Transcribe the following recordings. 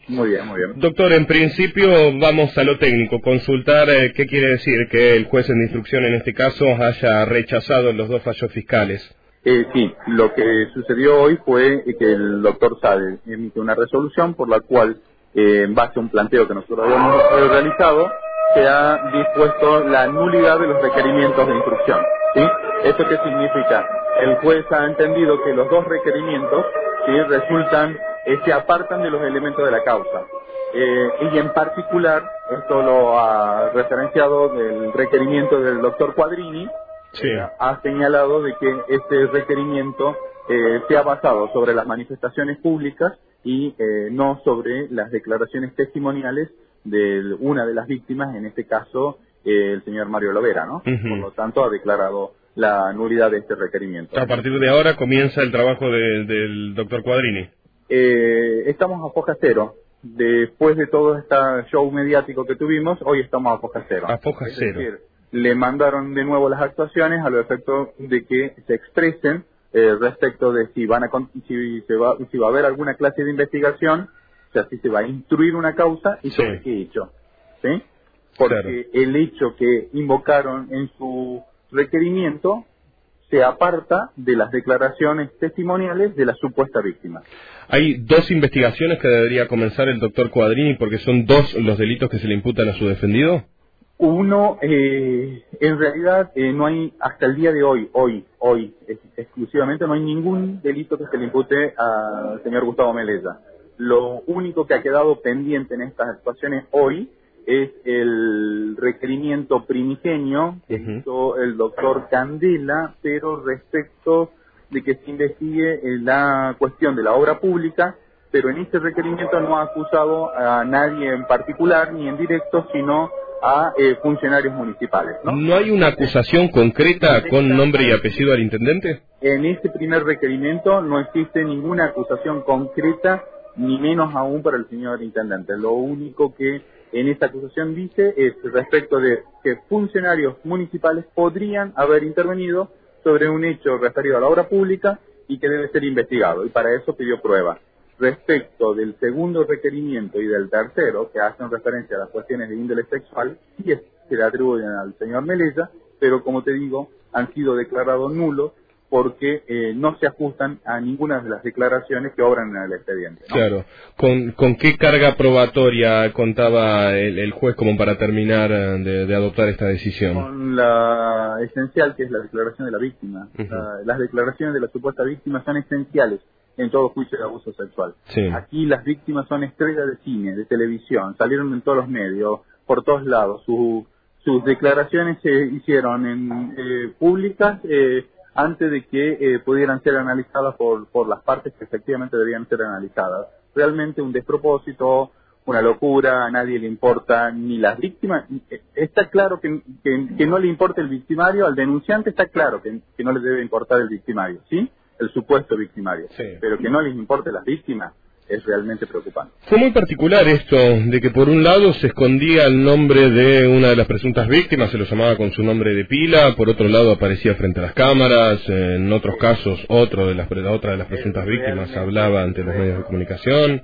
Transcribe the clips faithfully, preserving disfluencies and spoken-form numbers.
Muy bien, muy bien. Doctor, en principio vamos a lo técnico, consultar eh, qué quiere decir que el juez en instrucción en este caso haya rechazado los dos fallos fiscales. Eh, sí, lo que sucedió hoy fue que el doctor Sade emite una resolución por la cual, eh, en base a un planteo que nosotros habíamos eh, realizado, se ha dispuesto la nulidad de los requerimientos de instrucción. ¿Sí? ¿Esto qué significa? El juez ha entendido que los dos requerimientos, ¿sí?, resultan, eh, se apartan de los elementos de la causa. Eh, y en particular, esto lo ha referenciado del requerimiento del doctor Quadrini, Sí. eh, ha señalado de que este requerimiento eh, se ha basado sobre las manifestaciones públicas y eh, no sobre las declaraciones testimoniales de una de las víctimas, en este caso eh, el señor Mario Lovera, ¿no? Uh-huh. Por lo tanto, ha declarado la nulidad de este requerimiento. A partir de ahora comienza el trabajo de, del doctor Quadrini. Eh, estamos a foja cero. Después de todo este show mediático que tuvimos, hoy estamos a foja cero. A foja es cero. Decir, le mandaron de nuevo las actuaciones a los efectos de que se expresen eh, respecto de si van a si, se va, si va a haber alguna clase de investigación, o sea, si se va a instruir una causa y sobre Sí. qué hecho, ¿sí? Porque Claro. el hecho que invocaron en su requerimiento se aparta de las declaraciones testimoniales de la supuesta víctima. Hay dos investigaciones que debería comenzar el doctor Quadrini porque son dos los delitos que se le imputan a su defendido. Uno, eh, en realidad eh, no hay, hasta el día de hoy, hoy, hoy, ex exclusivamente, no hay ningún delito que se le impute al señor Gustavo Melella. Lo único que ha quedado pendiente en estas actuaciones hoy es el requerimiento primigenio que Uh-huh. hizo el doctor Candela, pero respecto de que se investigue eh, la cuestión de la obra pública, pero en este requerimiento no ha acusado a nadie en particular, ni en directo, sino a eh, funcionarios municipales, ¿no? ¿No hay una acusación concreta con nombre y apellido al intendente? En este primer requerimiento no existe ninguna acusación concreta, ni menos aún para el señor intendente. Lo único que en esta acusación dice es respecto de que funcionarios municipales podrían haber intervenido sobre un hecho referido a la obra pública y que debe ser investigado, y para eso pidió pruebas. Respecto del segundo requerimiento y del tercero, que hacen referencia a las cuestiones de índole sexual, sí es, se le atribuyen al señor Melella, pero como te digo, han sido declarados nulos porque eh, no se ajustan a ninguna de las declaraciones que obran en el expediente, ¿no? Claro. ¿Con, con qué carga probatoria contaba el, el juez como para terminar de, de adoptar esta decisión? Con la esencial, que es la declaración de la víctima. Uh-huh. La, las declaraciones de la supuesta víctima son esenciales en todo juicio de abuso sexual. Sí. Aquí las víctimas son estrellas de cine, de televisión, salieron en todos los medios, por todos lados. Su, sus declaraciones se hicieron en eh, públicas eh, antes de que eh, pudieran ser analizadas por, por las partes que efectivamente debían ser analizadas. Realmente un despropósito, una locura, a nadie le importa, ni las víctimas. Está claro que, que, que no le importa el victimario, al denunciante está claro que, que no le debe importar el victimario, ¿sí? El supuesto victimario. Sí. Pero que no les importe las víctimas es realmente preocupante. Fue muy particular esto, de que por un lado se escondía el nombre de una de las presuntas víctimas, se lo llamaba con su nombre de pila, por otro lado aparecía frente a las cámaras, en otros casos otro de las, otra de las presuntas víctimas hablaba ante los medios de comunicación.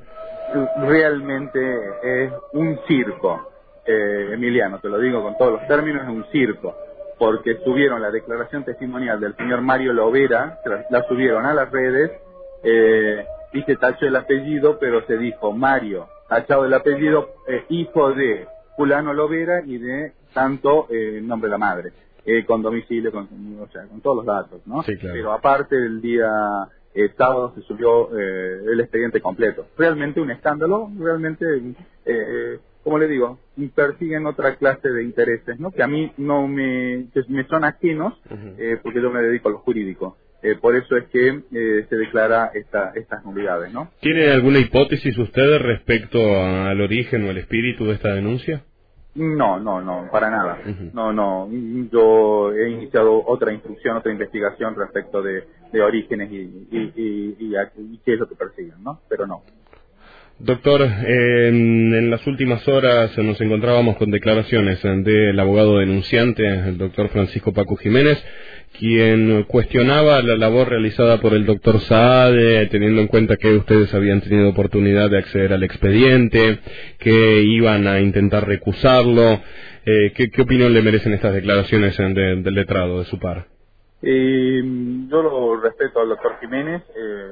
Realmente es un circo, eh, Emiliano, te lo digo con todos los términos, es un circo, porque subieron la declaración testimonial del señor Mario Lovera, la, la subieron a las redes, eh, y se tachó el apellido, pero se dijo Mario, tachado el apellido, eh, hijo de fulano Lovera y de tanto eh, nombre de la madre, eh, con domicilio, con, o sea, con todos los datos, ¿no? Sí, claro. Pero aparte del día eh, sábado se subió eh, el expediente completo. Realmente un escándalo, realmente, eh, como le digo, persiguen otra clase de intereses, ¿no? Que a mí no me, que me son ajenos, uh-huh. eh, porque yo me dedico a lo jurídico. Eh, por eso es que eh, se declara esta, estas nulidades, ¿no? ¿Tiene alguna hipótesis usted respecto al origen o al espíritu de esta denuncia? No, no, no, para nada. Uh-huh. No, no. Yo he iniciado otra instrucción, otra investigación respecto de, de orígenes y, y, y, y, y qué es lo que persiguen, ¿no? Pero no. Doctor, eh, en las últimas horas nos encontrábamos con declaraciones del abogado denunciante, el doctor Francisco Paco Jiménez, quien cuestionaba la labor realizada por el doctor Saade, teniendo en cuenta que ustedes habían tenido oportunidad de acceder al expediente, que iban a intentar recusarlo. Eh, ¿qué, ¿Qué opinión le merecen estas declaraciones de, del letrado de su par? Eh, yo lo respeto al doctor Jiménez, eh,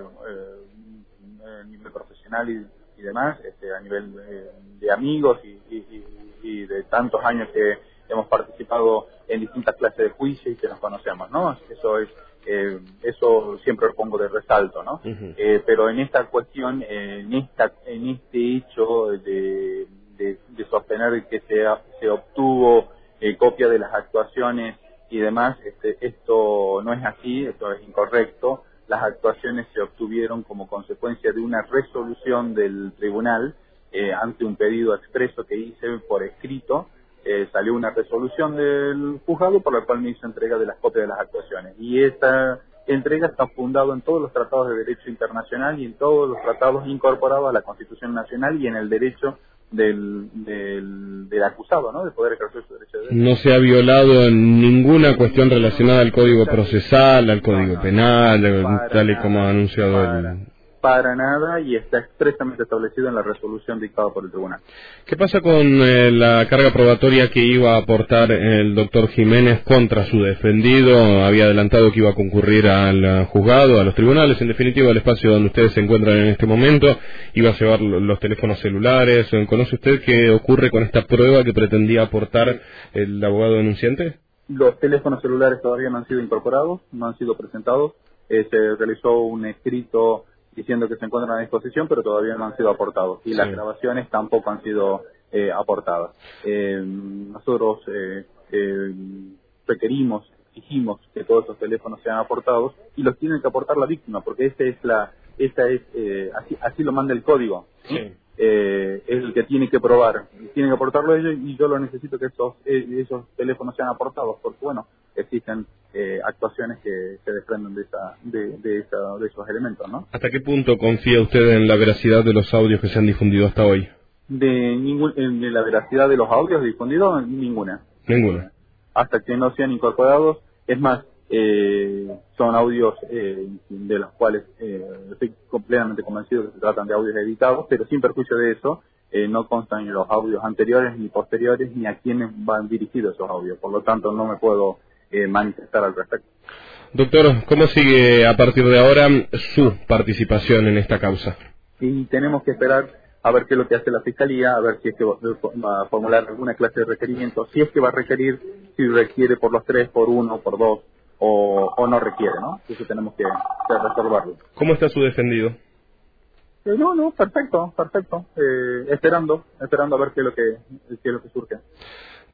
eh, a nivel profesional y, y demás, este, a nivel eh, de amigos y, y, y de tantos años que hemos participado en distintas clases de juicio y que nos conocemos, ¿no? Eso es, eh, eso siempre lo pongo de resalto, ¿no? Uh-huh. Eh, pero en esta cuestión, eh, en esta, en este hecho de, de, de sostener que se, se obtuvo eh, copia de las actuaciones y demás, este, esto no es así, esto es incorrecto. Las actuaciones se obtuvieron como consecuencia de una resolución del tribunal eh, ante un pedido expreso que hice por escrito. Eh, salió una resolución del juzgado por la cual me hizo entrega de las copias de las actuaciones. Y esta entrega está fundada en todos los tratados de derecho internacional y en todos los tratados incorporados a la Constitución Nacional y en el derecho del, del, del acusado, ¿no? De poder ejercer su derecho de derecho. No se ha violado en ninguna cuestión relacionada al Código Procesal, al Código Penal, tal y como ha anunciado el... Para nada, y está expresamente establecido en la resolución dictada por el tribunal. ¿Qué pasa con eh, la carga probatoria que iba a aportar el doctor Jiménez contra su defendido? Había adelantado que iba a concurrir al juzgado, a los tribunales, en definitiva al espacio donde ustedes se encuentran en este momento. Iba a llevar los teléfonos celulares. ¿Conoce usted qué ocurre con esta prueba que pretendía aportar el abogado denunciante? Los teléfonos celulares todavía no han sido incorporados, no han sido presentados. Eh, se realizó un escrito diciendo que se encuentran a disposición, pero todavía no han sido aportados. Y sí. Las grabaciones tampoco han sido eh, aportadas. Eh, nosotros eh, eh, requerimos, exigimos que todos esos teléfonos sean aportados y los tienen que aportar la víctima, porque esa es la, esa es, eh, así, así lo manda el código. ¿Sí? Sí. Eh, es el que tiene que probar, tienen que aportarlo ellos y yo lo necesito que esos, eh, esos teléfonos sean aportados, porque bueno, existen eh, actuaciones que se desprenden de esa, de, de, esa, de esos elementos, ¿no? ¿Hasta qué punto confía usted en la veracidad de los audios que se han difundido hasta hoy? De ningún, en la veracidad de los audios difundidos, ninguna. Ninguna. Hasta que no sean incorporados, es más, eh, son audios eh, de los cuales eh, estoy completamente convencido que se tratan de audios editados, pero sin perjuicio de eso, eh, no constan en los audios anteriores ni posteriores ni a quienes van dirigidos esos audios, por lo tanto no me puedo eh, manifestar al respecto. Doctor, ¿cómo sigue a partir de ahora su participación en esta causa? Y tenemos que esperar a ver qué es lo que hace la Fiscalía, a ver si es que va a formular alguna clase de requerimiento, si es que va a requerir, si requiere por los tres, por uno, por dos, o, o no requiere, ¿no? Eso tenemos que, que resolverlo. ¿Cómo está su defendido? Eh, no, no, perfecto, perfecto. Eh, esperando, esperando a ver qué es lo que, qué es lo que surge.